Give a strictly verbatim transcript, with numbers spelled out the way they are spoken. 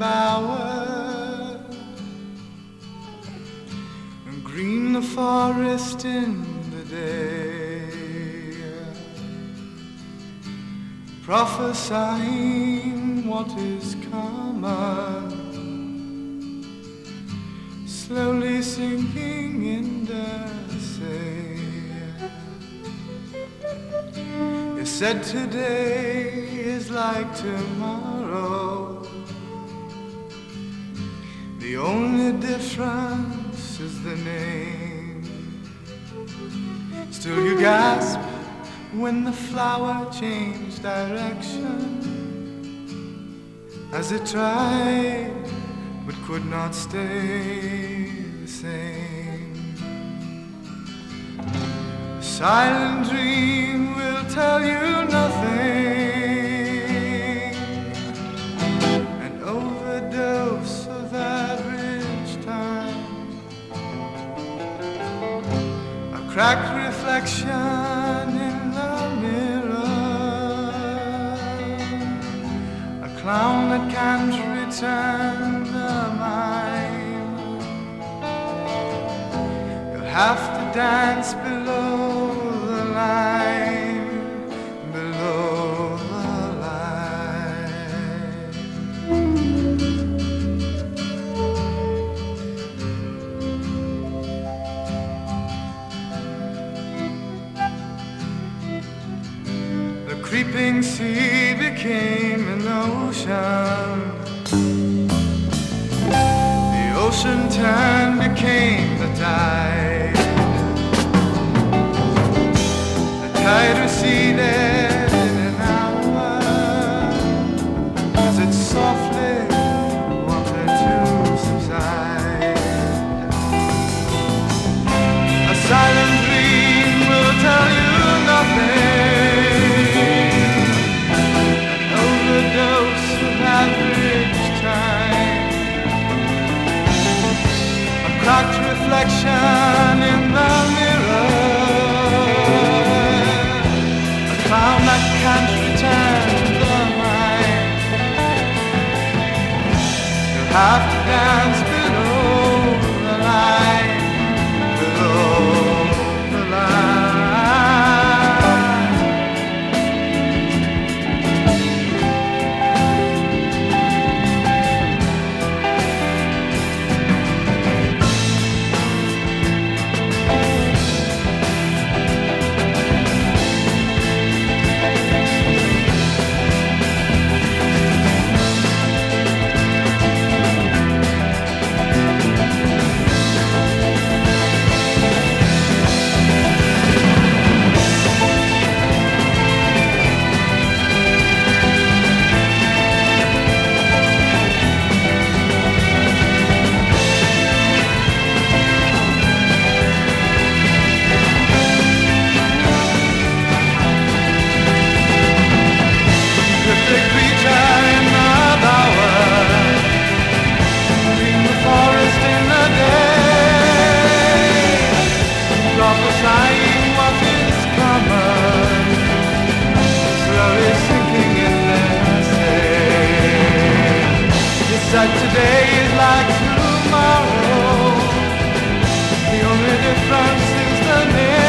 bower, and green the forest in the day, prophesying what is coming, slowly sinking in the sea. You said today is like tomorrow, the only difference is the name. Still you gasp when the flower changed direction, as it tried but could not stay the same. A silent dream will tell you nothing, an overdose of average time, a cracked reflection in the mirror, a clown that can't return the mind. You'll have to dance below the line, below the line. The creeping sea became an ocean, the ocean turned, became the tide. The tide receded in an hour as it softly wanted to subside. A silent dream will tell you nothing, an overdose of average time, a cracked reflection in the mirror, a clown that can't return the mind. You'll have to dance below the line, below the line. Prophesying what is coming, slowly sinking in the sea. You said today is like tomorrow, the only difference is the name.